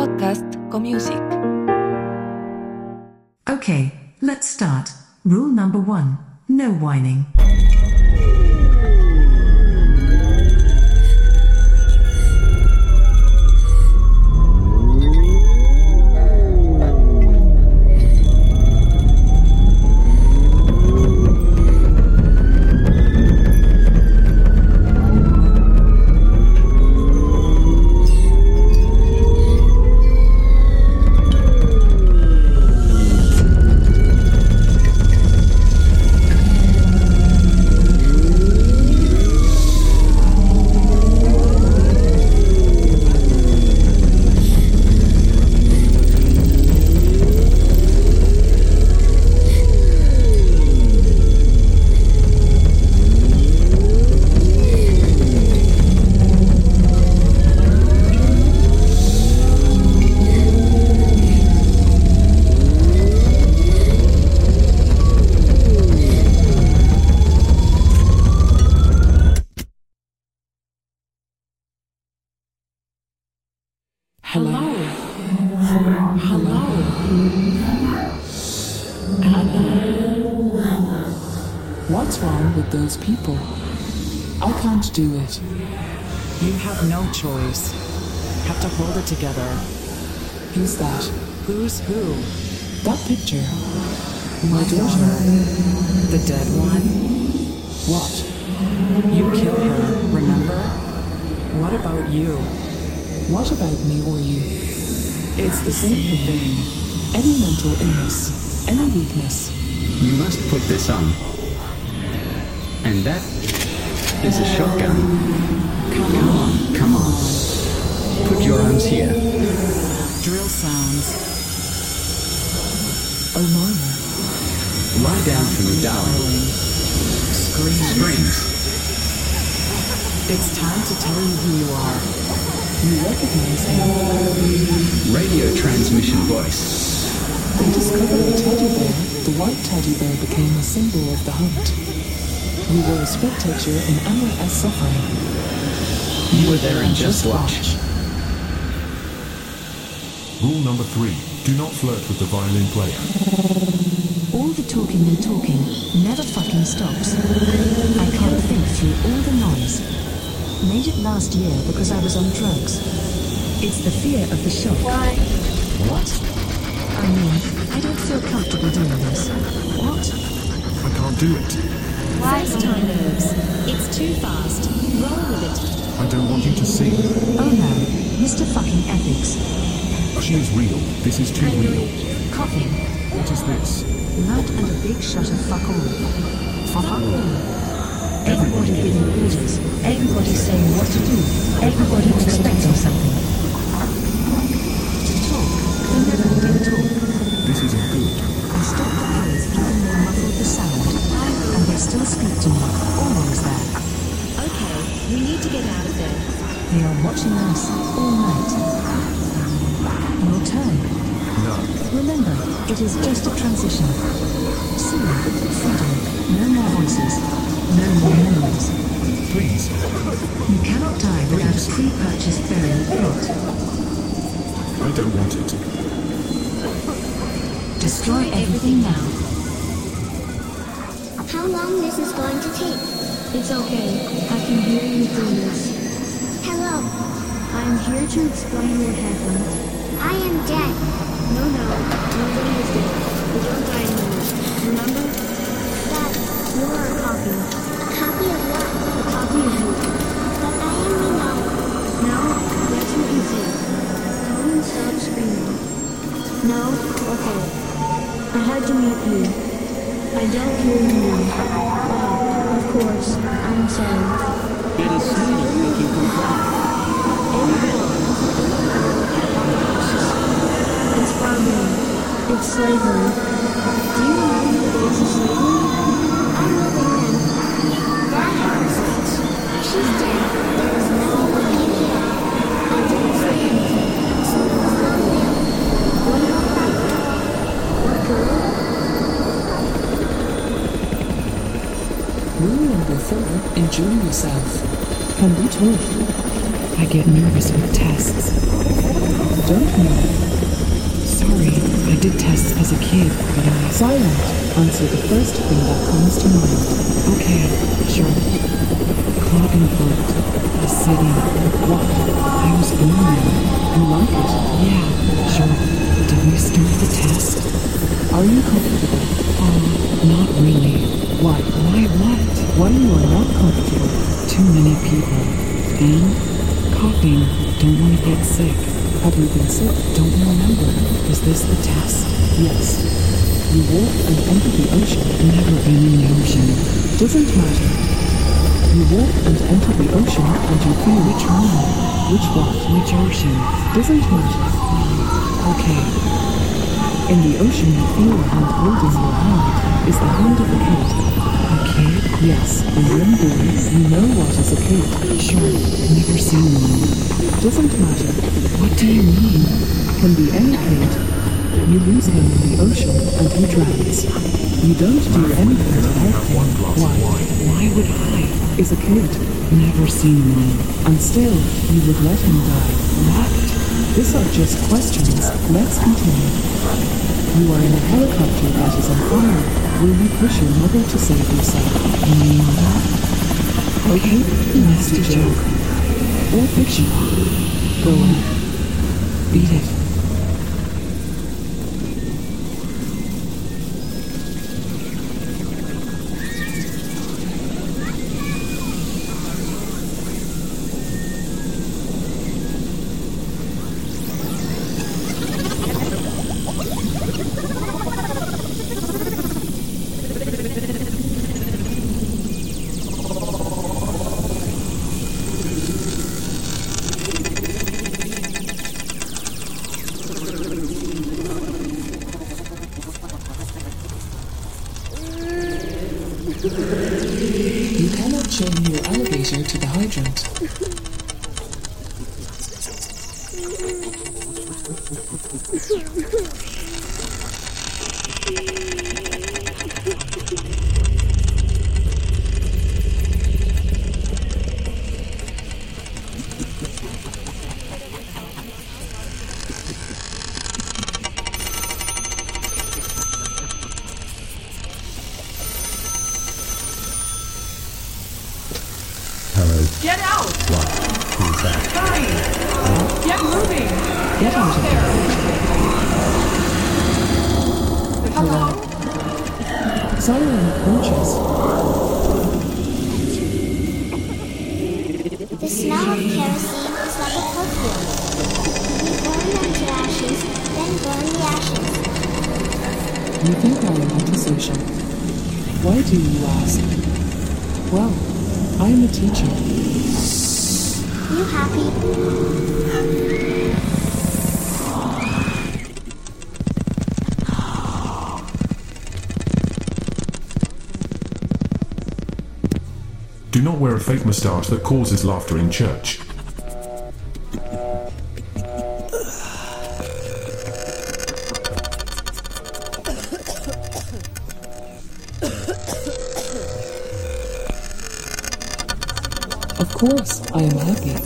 podcast Q-Music. Okay, let's start. Rule number 1, no whining. What's wrong with those people? I can't do it. You have no choice. Have to hold it together. Who's that? Who's who? That picture. My daughter. The dead one? What? You killed her, remember? What about you? What about me or you? It's the same thing. Any mental illness, any weakness. You must put this on. And that is a shotgun. Come on. Put your arms here. Drill sounds. Oh, Mama. Lie down for me, darling. Screams. It's time to tell you who you are. You recognize me. Radio transmission voice. They discovered a teddy bear. The white teddy bear became a symbol of the hunt. We were a spectator in our suffering. You were there and just watch. Rule number 3. Do not flirt with the violin player. All the talking and talking never fucking stops. I can't think through all the noise. Made it last year because I was on drugs. It's the fear of the shock. Why? What? I mean, I don't feel comfortable doing this. What? I can't do it. First time nerves. It's too fast. Roll with it. I don't want you to see. Oh no, Mr. fucking Ethics. She is real. This is too real. Coughing. What is this? Blood and a big shot of fuck all. Fuck all. Everybody giving orders. Everybody saying what to do. Everybody expecting something. To talk. They never did talk. This isn't good. I stopped the pills even though muffled the sound. And they still speak to me. Always there. Okay, we need to get out of there. They are watching us all night. Your turn. No. Remember, it is just a transition. Soon, freedom. No more voices. No more memories. Please. You cannot die without a pre-purchased burial plot. I don't want it. Destroy everything now. How long this is going to take? It's okay. I can hear you through this. Hello. I'm here to explain what happened. I am dead. No, nobody is dead. We don't die anymore. Remember? That You are a copy. copy of what? A copy of you. But I am me now. Now, that's what you see. Come and stop screaming. No? Okay. I had to meet you. I don't hear you now. Wow, of course. I'm sorry. It is sweeter if you comply. It's barbarian. It's slavery. Do you remember the days of slavery? I'm living them. That house. She's dead. There is no one in here. I didn't say anything. So it was not real. What about that girl? What girl? Rule number 4. Enjoy yourself. Can we talk? I get nervous with tests. don't know. Sorry, I did tests as a kid, but I... Silent. Answer the first thing that comes to mind. Okay, sure. Klagenfurt, the city. What? I was born there. You like it? Yeah, sure. Did we start the test? Are you comfortable? Not really. Why? Why what? Why you are not comfortable? Too many people. And coughing. Don't want to get sick. Have you been sick? Don't remember. Is this the test? Yes. You walked and entered the ocean. Never been in the ocean. Doesn't matter. You walked and entered the ocean and you feel Which one? Which what? Which ocean? Doesn't matter. Okay. In the ocean you feel a hand holding your hand is the hand of a kid. A kid? Yes, a young boy. You know what is a kid. Sure. Never seen one. Doesn't matter. What do you mean? Can be any kid. You lose him in the ocean and he drowns. You don't do anything to help him. Why? Why would I? Is a kid. Never seen one. And still, you would let him die. What? These are just questions. Let's continue. You are in a helicopter that is on fire. Will you push your mother to save yourself? Mother? Okay, That's a joke. or fiction. Go on. Beat it. You cannot chain your alligator to the hydrant. Hello. Get out! What? Who's that? Hurry! Get moving! Get out of here. Hello? Siren approaches. The smell of kerosene is like a perfume. We burn them to ashes, then burn the ashes. You think I am antisocial. Why do you ask? Well, I am a teacher. You happy? Do not wear a fake moustache that causes laughter in church. Of course, I am happy.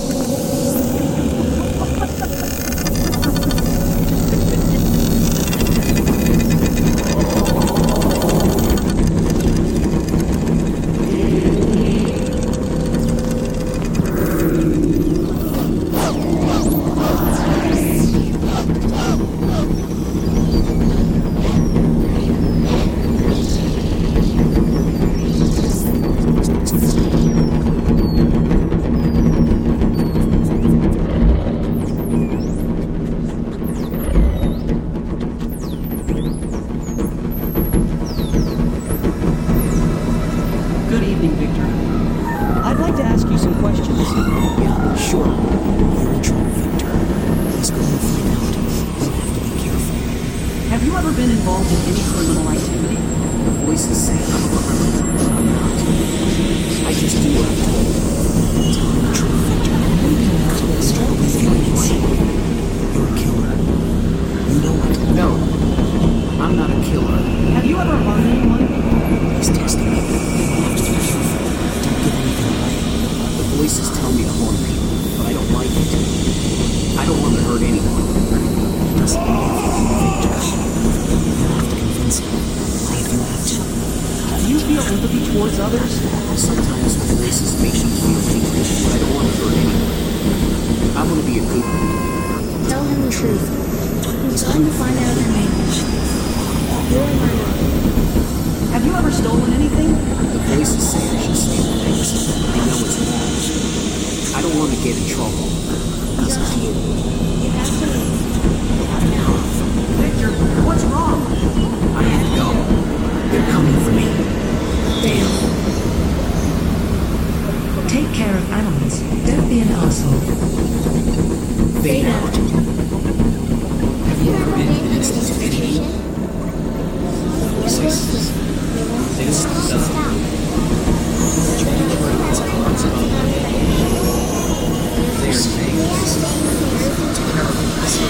Good evening, Victor. I'd like to ask you some questions. Yeah, sure. You're in trouble, Victor. Let's go and find out. You'll have to be careful. Have you ever been involved in any criminal activity? The voices say I'm a criminal. I'm not. I just do what I'm told. Tell me the truth, Victor. You cannot extract With these your things. You're a killer. You know it. No. I'm not a killer. Have you ever harmed anyone? He's testing me. You have to be careful. Don't give anything away. The voices tell me to harm people, but I don't like it. I don't want to hurt anyone. Listen, Victor, you have to convince him. I've left. Do you feel empathy towards others? Sometimes the voices make me feel angry, but I don't want to hurt anyone. I want to be a good one. Tell him the truth. He's going to find out her name. You're my mom. Have you ever stolen anything? The voices say I should steal things. They know it's wrong. I don't want to get in trouble. It's up to you. You have to leave. Victor, what's wrong? I have to go. They're coming for me. Damn. Take care of animals. Don't be an asshole. Fade out. Have you ever been to an institution? Places. They stop. They're saying this is terrible.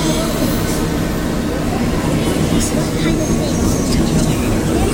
What kind of things?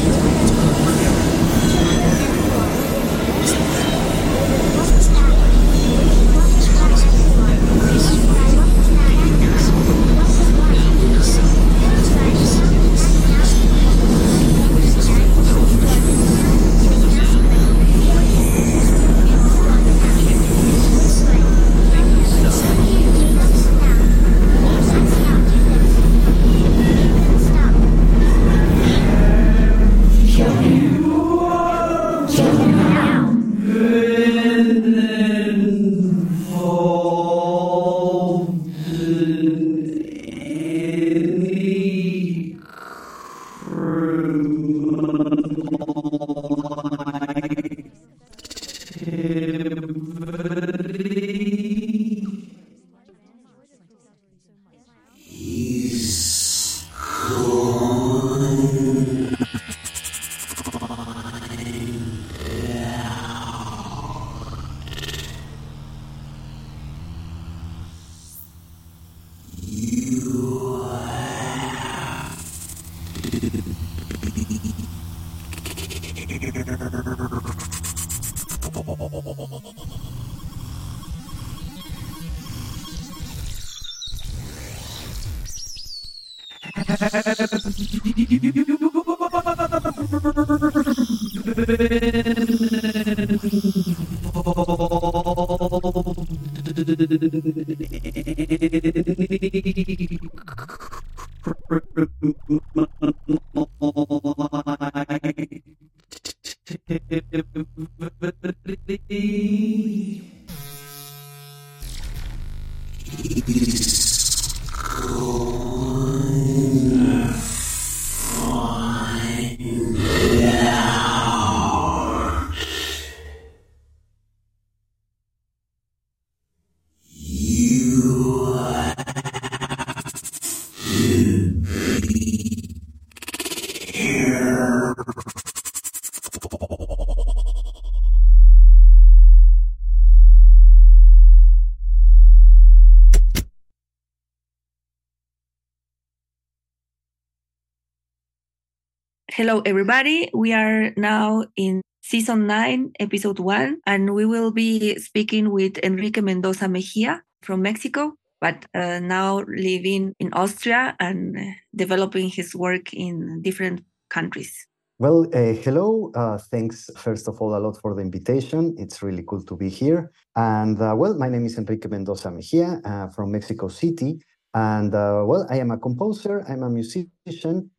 Hello, everybody. We are now in season 9, episode 1, and we will be speaking with Enrique Mendoza Mejia from Mexico, but now living in Austria and developing his work in different countries. Well, hello. Thanks, first of all, a lot for the invitation. It's really cool to be here. And well, my name is Enrique Mendoza Mejia from Mexico City. And well, I am a composer. I'm a musician.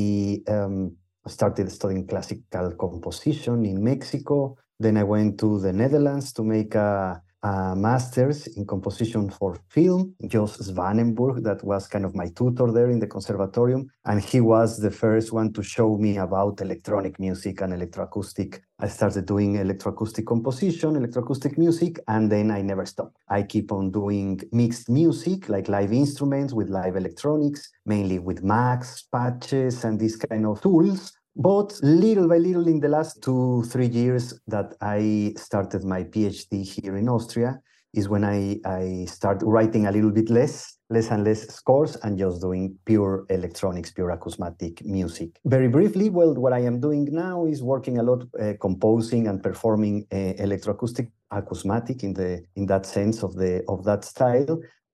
I started studying classical composition in Mexico. Then I went to the Netherlands to make a master's in composition for film. Jos Zwanenburg, that was kind of my tutor there in the conservatorium. And he was the first one to show me about electronic music and electroacoustic. I started doing electroacoustic composition, electroacoustic music, and then I never stopped. I keep on doing mixed music, like live instruments with live electronics, mainly with Macs, patches, and these kind of tools. But little by little in the last 2-3 years that I started my PhD here in Austria is when I started writing a little bit less and less scores and just doing pure electronics, pure acousmatic music. Very briefly, well, what I am doing now is working a lot, composing and performing electroacoustic acousmatic in that sense of that style.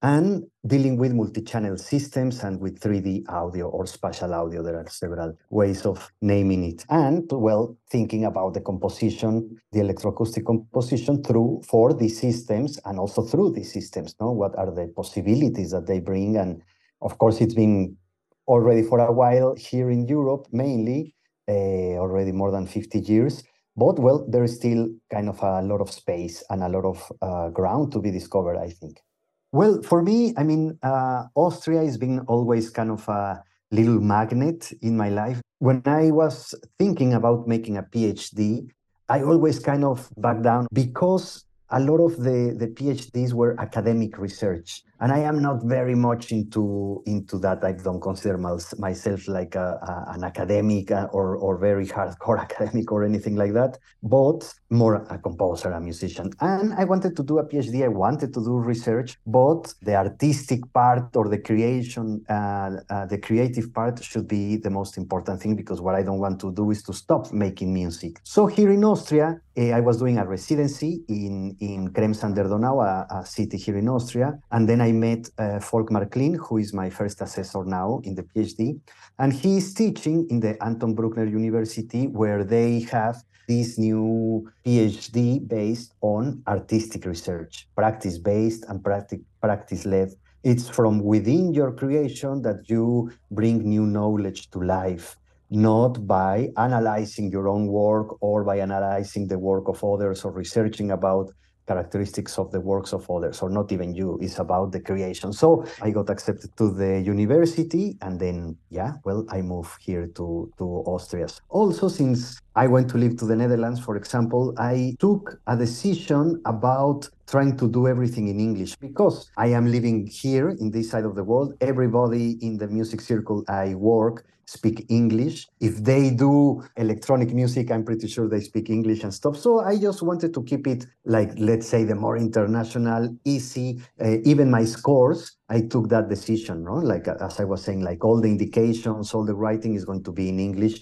and dealing with multi-channel systems and with 3D audio or spatial audio. There are several ways of naming it. And, well, thinking about the composition, the electroacoustic composition for these systems and also through these systems, no? What are the possibilities that they bring? And of course, it's been already for a while here in Europe, mainly, already more than 50 years. But, well, there is still kind of a lot of space and a lot of ground to be discovered, I think. Well, for me, I mean, Austria has been always kind of a little magnet in my life. When I was thinking about making a PhD, I always kind of backed down because a lot of the PhDs were academic research. And I am not very much into that. I don't consider myself like an academic or very hardcore academic or anything like that, but more a composer, a musician. And I wanted to do a PhD. I wanted to do research, but the artistic part or the creation, the creative part should be the most important thing, because what I don't want to do is to stop making music. So here in Austria, I was doing a residency in Krems an der Donau, a city here in Austria. And then I met Volkmar Kling, who is my first assessor now in the PhD. And he is teaching in the Anton Bruckner University, where they have this new PhD based on artistic research, practice-based and practice-led. It's from within your creation that you bring new knowledge to life, not by analyzing your own work or by analyzing the work of others or researching about characteristics of the works of others, or not even you. It's about the creation. So I got accepted to the university, and then, I moved here to Austria. Also, since I went to live to the Netherlands, for example, I took a decision about trying to do everything in English, because I am living here in this side of the world. Everybody in the music circle I work speak English. If they do electronic music, I'm pretty sure they speak English and stuff. So I just wanted to keep it like, let's say, the more international, easy. Even my scores, I took that decision, no? Like, as I was saying, like all the indications, all the writing is going to be in English.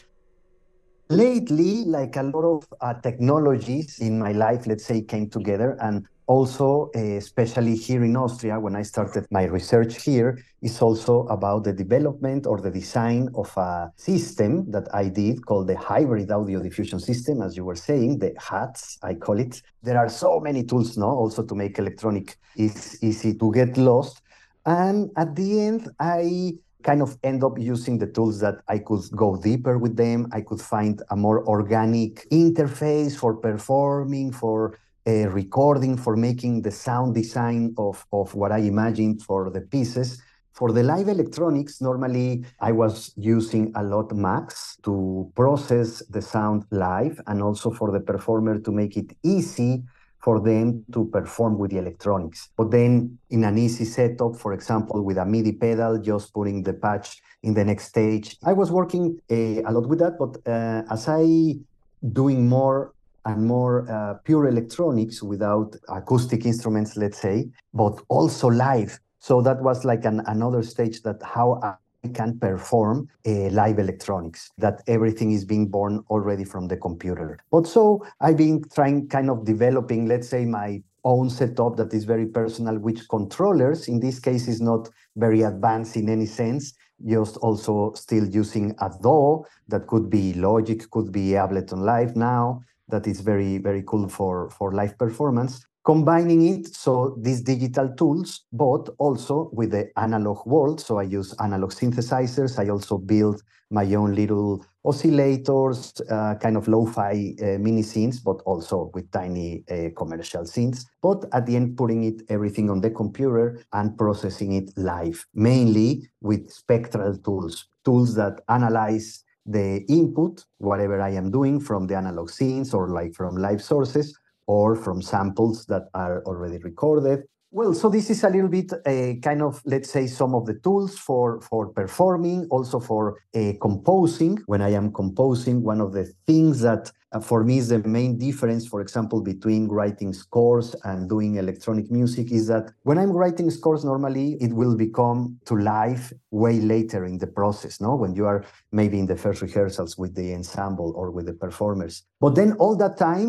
Lately, like a lot of technologies in my life, let's say, came together, and also, especially here in Austria, when I started my research here, is also about the development or the design of a system that I did called the Hybrid Audio Diffusion System, as you were saying, the HATS, I call it. There are so many tools now also to make electronic easy to get lost. And at the end, I kind of end up using the tools that I could go deeper with them. I could find a more organic interface for performing, for recording, for making the sound design of what I imagined for the pieces. For the live electronics, normally I was using a lot Max to process the sound live, and also for the performer to make it easy for them to perform with the electronics. But then in an easy setup, for example, with a MIDI pedal, just putting the patch in the next stage. I was working a lot with that, but as I doing more and more pure electronics without acoustic instruments, let's say, but also live. So that was like another stage, that how I can perform live electronics, that everything is being born already from the computer. But so I've been trying, kind of developing, let's say, my own setup that is very personal, which controllers, in this case, is not very advanced in any sense, just also still using a DAW that could be Logic, could be Ableton Live now, that is very, very cool for live performance. Combining it, so these digital tools, but also with the analog world. So I use analog synthesizers. I also build my own little oscillators, kind of lo-fi mini synths, but also with tiny commercial synths. But at the end, putting it everything on the computer and processing it live, mainly with spectral tools that analyze the input, whatever I am doing from the analog synths or like from live sources, or from samples that are already recorded. Well, so this is a little bit kind of, let's say, some of the tools for performing, also for composing. When I am composing, one of the things that for me is the main difference, for example, between writing scores and doing electronic music, is that when I'm writing scores, normally it will become to life way later in the process, no? When you are maybe in the first rehearsals with the ensemble or with the performers. But then all that time,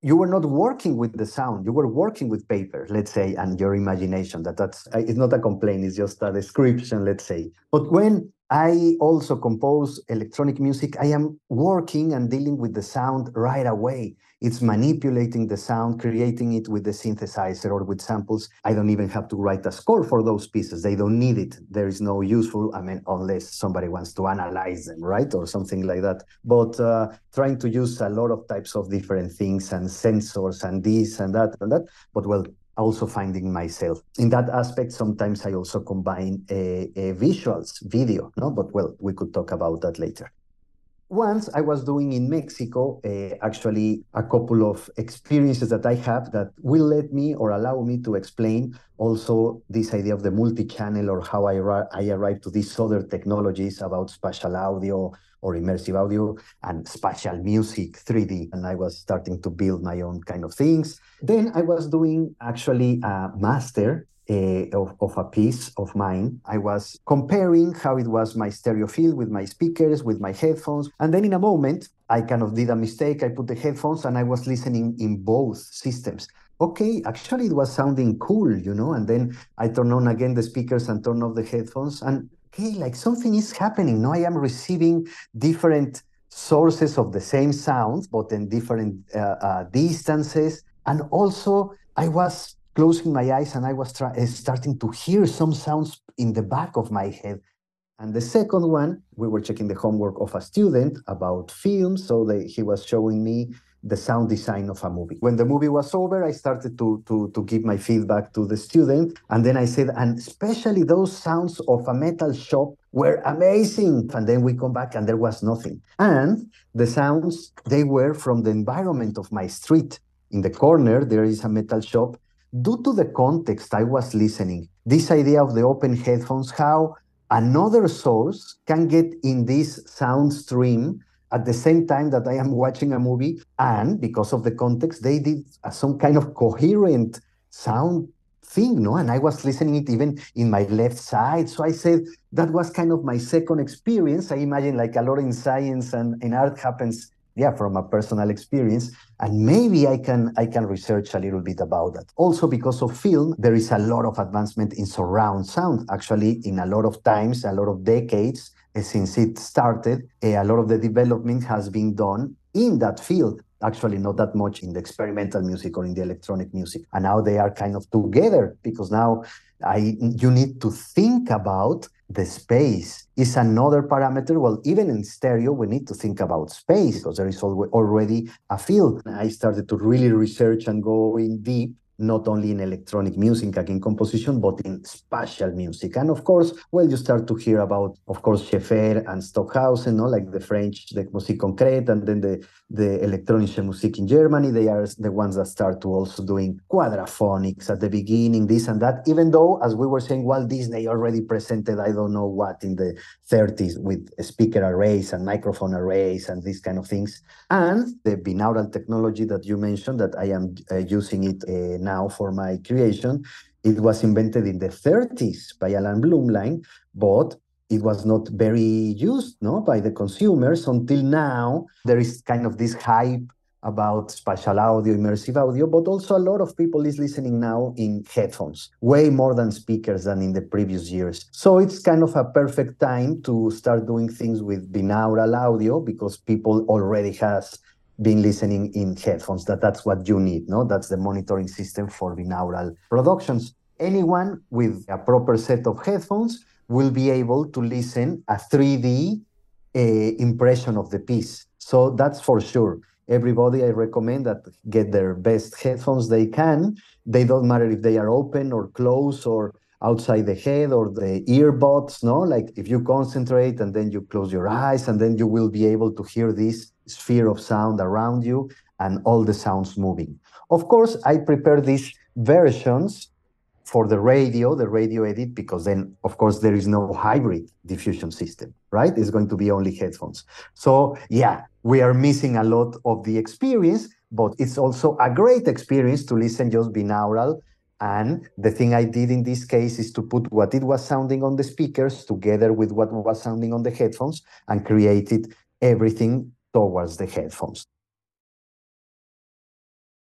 you were not working with the sound, you were working with paper, let's say, and your imagination. That's it's not a complaint, it's just a description, let's say. But when I also compose electronic music, I am working and dealing with the sound right away. It's manipulating the sound, creating it with the synthesizer or with samples. I don't even have to write a score for those pieces. They don't need it. There is no useful, unless somebody wants to analyze them, right? Or something like that. But trying to use a lot of types of different things and sensors and this and that and that. But well, also finding myself in that aspect. Sometimes I also combine visuals, video, no? But well, we could talk about that later. Once I was doing in Mexico, actually a couple of experiences that I have that will let me or allow me to explain also this idea of the multi-channel, or how I arrived to these other technologies about spatial audio or immersive audio and spatial music, 3D. And I was starting to build my own kind of things. Then I was doing actually a master of a piece of mine. I was comparing how it was my stereo field with my speakers, with my headphones. And then in a moment, I kind of did a mistake. I put the headphones and I was listening in both systems. Okay, actually it was sounding cool, and then I turned on again the speakers and turned off the headphones. And okay, like something is happening. Now I am receiving different sources of the same sounds, but in different distances. And also I was closing my eyes and I was starting to hear some sounds in the back of my head. And the second one, we were checking the homework of a student about film. So he was showing me the sound design of a movie. When the movie was over, I started to give my feedback to the student. And then I said, and especially those sounds of a metal shop were amazing. And then we come back and there was nothing. And the sounds, they were from the environment of my street. In the corner, there is a metal shop. Due to the context I was listening, this idea of the open headphones, how another source can get in this sound stream at the same time that I am watching a movie, and because of the context, they did some kind of coherent sound thing, no? And I was listening it even in my left side. So I said, that was kind of my second experience. I imagine like a lot in science and in art happens from a personal experience, and maybe I can research a little bit about that. Also, because of film, there is a lot of advancement in surround sound. Actually, in a lot of times, a lot of decades since it started, a lot of the development has been done in that field. Actually, not that much in the experimental music or in the electronic music. And now they are kind of together, because now you need to think about the space is another parameter. Well, even in stereo, we need to think about space because there is already a field. I started to really research and go in deep, not only in electronic music, like in composition, but in spatial music. And of course, well, you start to hear about, of course, Schaeffer and Stockhausen, like the French, the Musique Concrète, and then the Elektronische Musik in Germany. They are the ones that start to also doing quadraphonics at the beginning, this and that, even though, as we were saying, Walt Disney already presented, I don't know what, in the 30s with speaker arrays and microphone arrays and these kind of things. And the binaural technology that you mentioned, that I am using it now for my creation, it was invented in the 30s by Alan Blumlein, but it was not very used by the consumers until now. There is kind of this hype about spatial audio, immersive audio, but also a lot of people is listening now in headphones, way more than speakers than in the previous years. So it's kind of a perfect time to start doing things with binaural audio, because people already has been listening in headphones. That's what you need, no? That's the monitoring system for binaural productions. Anyone with a proper set of headphones will be able to listen a 3D impression of the piece. So that's for sure. Everybody, I recommend that get their best headphones they can. They don't matter if they are open or closed or outside the head or the earbuds, no? Like if you concentrate and then you close your eyes, and then you will be able to hear this sphere of sound around you and all the sounds moving. Of course, I prepare these versions for the radio edit, because then, of course, there is no hybrid diffusion system, right? It's going to be only headphones. So yeah, we are missing a lot of the experience, but it's also a great experience to listen just binaural. And the thing I did in this case is to put what it was sounding on the speakers together with what was sounding on the headphones and created everything towards the headphones.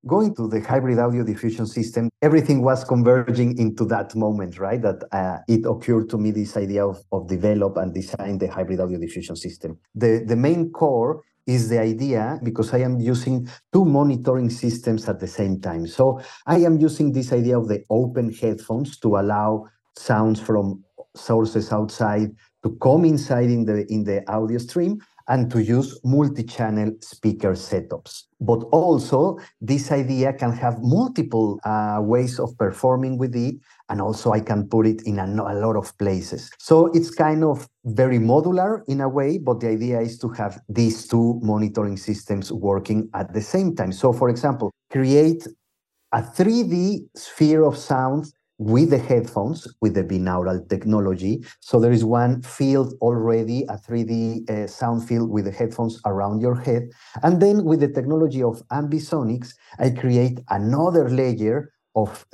going to the hybrid audio diffusion system, everything was converging into that moment, right? That it occurred to me, this idea of develop and design the hybrid audio diffusion system. The main core is the idea, because I am using two monitoring systems at the same time. So I am using this idea of the open headphones to allow sounds from sources outside to come inside in the audio stream, and to use multi-channel speaker setups. But also, this idea can have multiple ways of performing with it, and also I can put it in a lot of places. So it's kind of very modular in a way, but the idea is to have these two monitoring systems working at the same time. So for example, create a 3D sphere of sound with the headphones, with the binaural technology. So there is one field already, a 3D sound field with the headphones around your head. And then with the technology of ambisonics, I create another layer of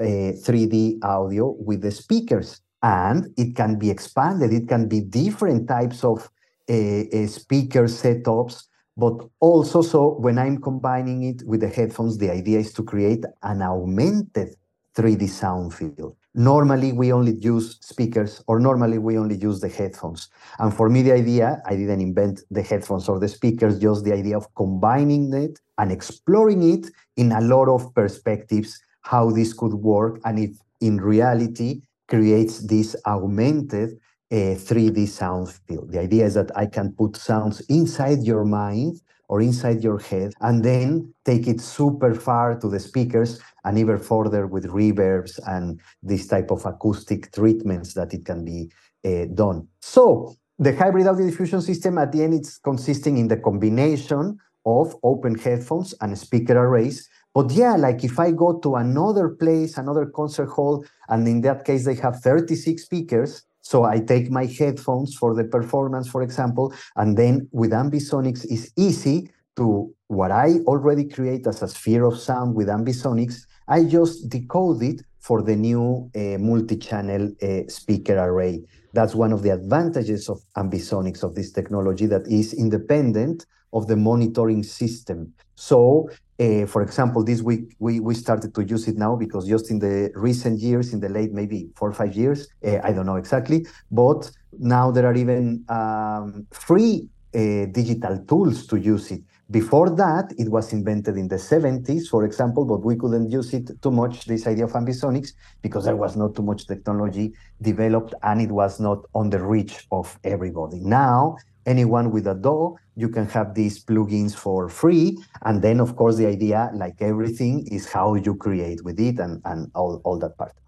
3D audio with the speakers. And it can be expanded. It can be different types of speaker setups. But also, so when I'm combining it with the headphones, the idea is to create an augmented 3D sound field. Normally, we only use speakers, or normally we only use the headphones. And for me, the idea, I didn't invent the headphones or the speakers, just the idea of combining it and exploring it in a lot of perspectives, how this could work, and if in reality creates this augmented 3D sound field. The idea is that I can put sounds inside your mind or inside your head, and then take it super far to the speakers, and even further with reverbs and this type of acoustic treatments that it can be done. So the hybrid audio diffusion system, at the end, it's consisting in the combination of open headphones and speaker arrays. But yeah, like if I go to another place, another concert hall, and in that case, they have 36 speakers, so I take my headphones for the performance, for example, and then with ambisonics, it's easy to what I already create as a sphere of sound with ambisonics, I just decode it for the new multi-channel speaker array. That's one of the advantages of ambisonics, of this technology, that is independent of the monitoring system. So, for example, this week, we started to use it now, because just in the recent years, in the late maybe 4 or 5 years, I don't know exactly, but now there are even free digital tools to use it. Before that, it was invented in the 70s, for example, but we couldn't use it too much, this idea of ambisonics, because there was not too much technology developed, and it was not on the reach of everybody. Now, anyone with a DAW, you can have these plugins for free. And then, of course, the idea, like everything, is how you create with it and all that part.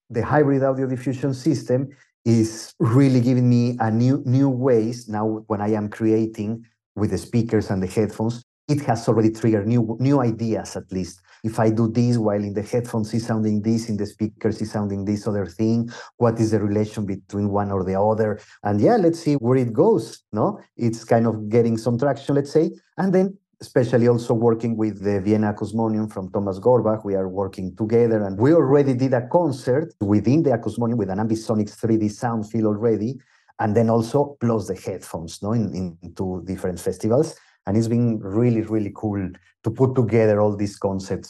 the hybrid audio diffusion system is really giving me a new ways now when I am creating with the speakers and the headphones. It has already triggered new ideas, at least. If I do this while in the headphones is sounding this, in the speakers is sounding this other thing, what is the relation between one or the other? And yeah, let's see where it goes, no? It's kind of getting some traction, let's say. And then especially also working with the Vienna Acousmonium from Thomas Gorbach. We are working together, and we already did a concert within the Acousmonium with an Ambisonics 3D sound field already, and then also plus the headphones, no, in 2 different festivals. And it's been really, really cool to put together all these concepts.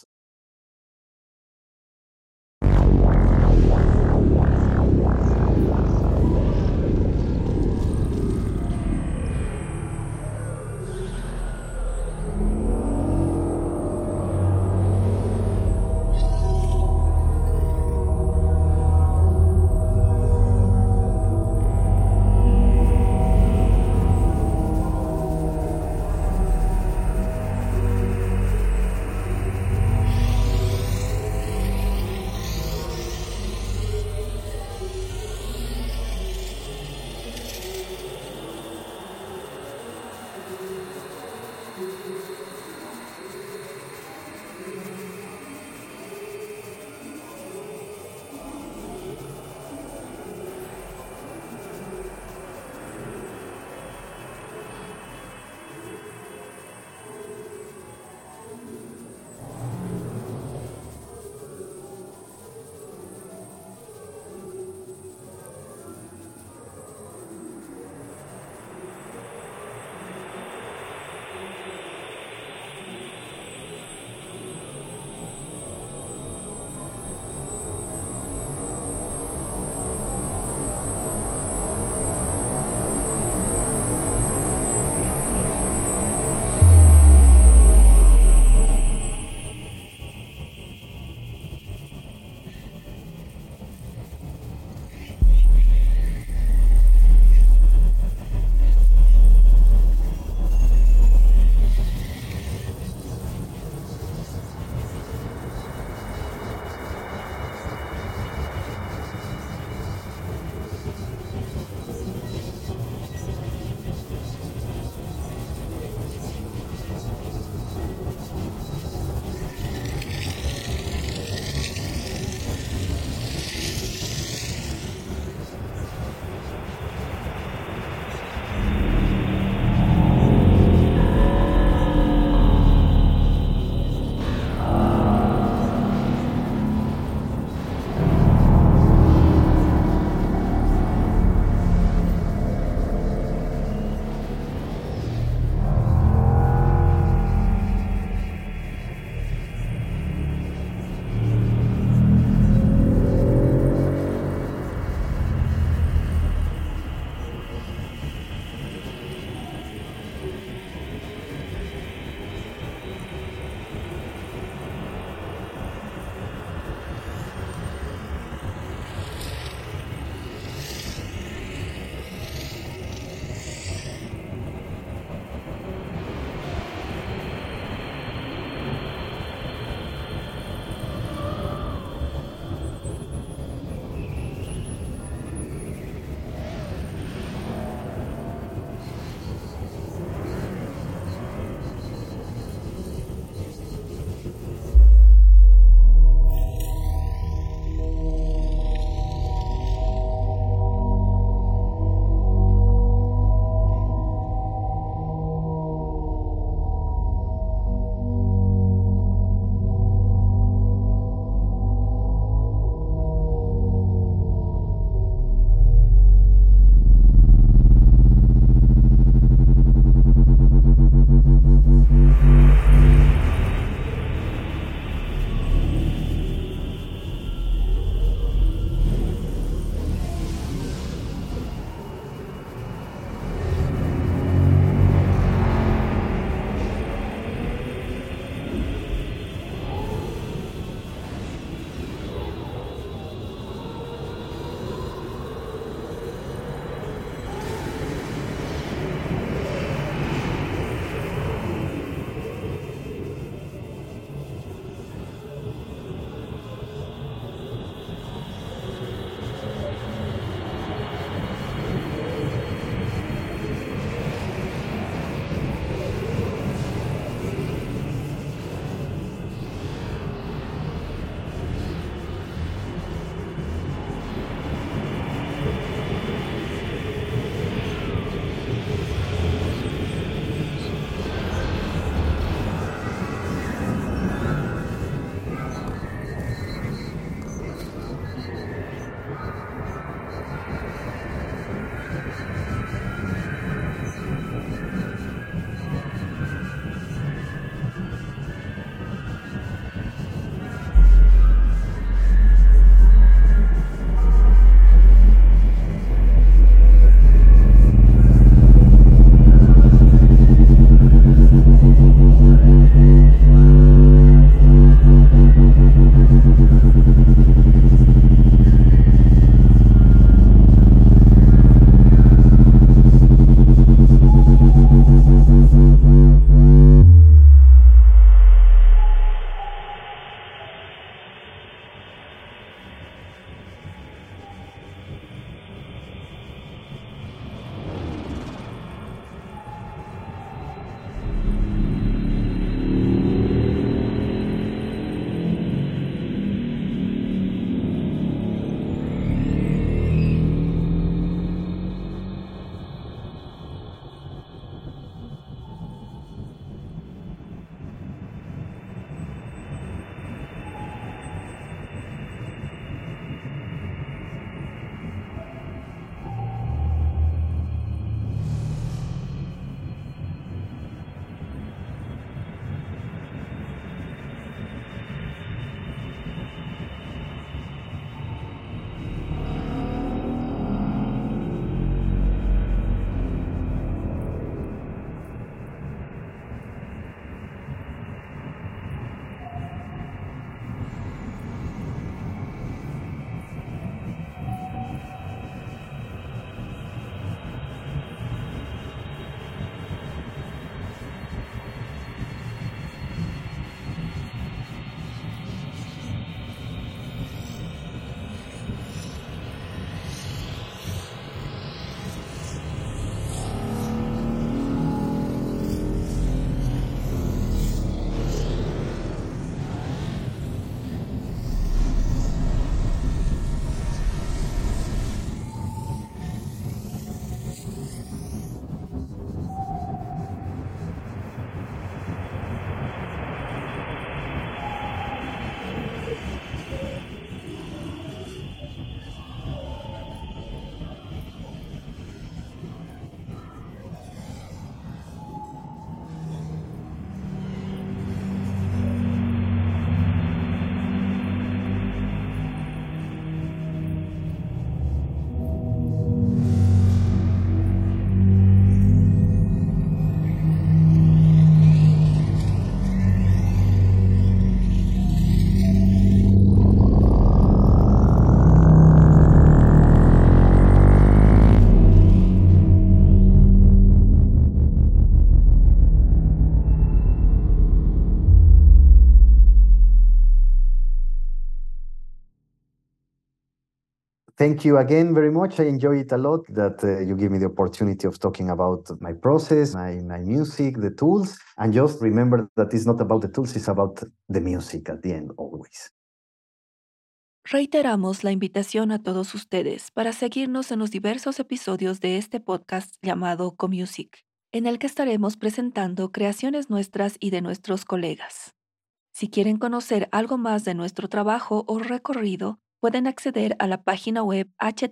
thank you again very much. I enjoy it a lot that you give me the opportunity of talking about my process, my music, the tools. And just remember that it's not about the tools, it's about the music at the end always. Reiteramos la invitación a todos ustedes para seguirnos en los diversos episodios de este podcast llamado CoMusic, en el que estaremos presentando creaciones nuestras y de nuestros colegas. Si quieren conocer algo más de nuestro trabajo o recorrido, pueden acceder a la página web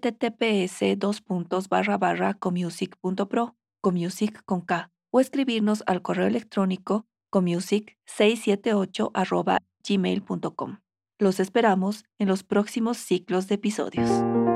https://comusic.pro, comusic con K, o escribirnos al correo electrónico comusic678@gmail.com. Los esperamos en los próximos ciclos de episodios.